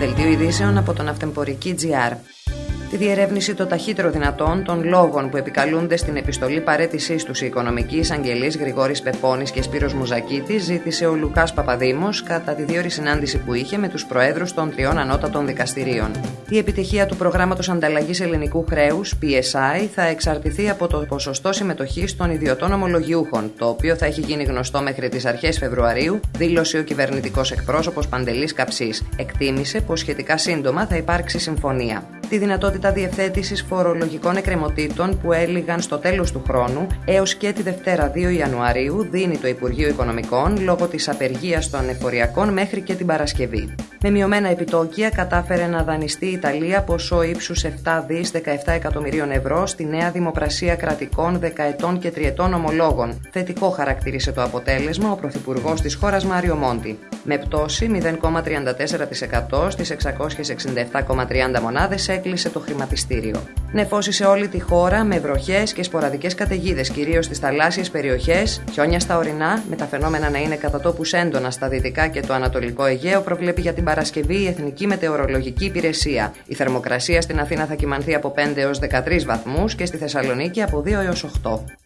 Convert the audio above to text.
Δελτίο ειδήσεων από τον Αυτεμπορική.gr. Τη διερεύνηση το ταχύτερο δυνατόν των λόγων που επικαλούνται στην επιστολή παραίτησής τους οι οικονομικοί εισαγγελείς Γρηγόρης Πεπώνης και Σπύρος Μουζακίτης ζήτησε ο Λουκάς Παπαδήμος κατά τη διώρη συνάντηση που είχε με τους προέδρους των 3 ανώτατων δικαστηρίων. Η επιτυχία του προγράμματος ανταλλαγής ελληνικού χρέους, PSI, θα εξαρτηθεί από το ποσοστό συμμετοχής των ιδιωτών ομολογιούχων, το οποίο θα έχει γίνει γνωστό μέχρι τις αρχές Φεβρουαρίου, δήλωσε ο κυβερνητικός εκπρόσωπος Παντελής Καψής. Εκτίμησε πως σχετικά σύντομα θα υπάρξει συμφωνία. Τη δυνατότητα διευθέτησης φορολογικών εκκρεμωτήτων που έλυγαν στο τέλος του χρόνου έως και τη Δευτέρα 2 Ιανουαρίου δίνει το Υπουργείο Οικονομικών λόγω της απεργίας των εφοριακών μέχρι και την Παρασκευή. Με μειωμένα επιτόκια κατάφερε να δανειστεί η Ιταλία ποσό ύψους 7 δις 17 εκατομμυρίων ευρώ στη νέα δημοπρασία κρατικών δεκαετών και τριετών ομολόγων. Θετικό χαρακτήρισε το αποτέλεσμα ο Πρωθυπουργός της χώρας Μάριο Μόντι. Με πτώση 0,34% στις 667,30 μονάδες έκλεισε το χρηματιστήριο. Νεφώσει σε όλη τη χώρα με βροχές και σποραδικές καταιγίδες, κυρίως στις θαλάσσιες περιοχές, χιόνια στα ορεινά, με τα φαινόμενα να είναι κατά τόπους έντονα στα δυτικά και το ανατολικό Αιγαίο, προβλέπει για την Παρασκευή η Εθνική Μετεωρολογική Υπηρεσία. Η θερμοκρασία στην Αθήνα θα κυμανθεί από 5 έως 13 βαθμούς και στη Θεσσαλονίκη από 2 έως 8.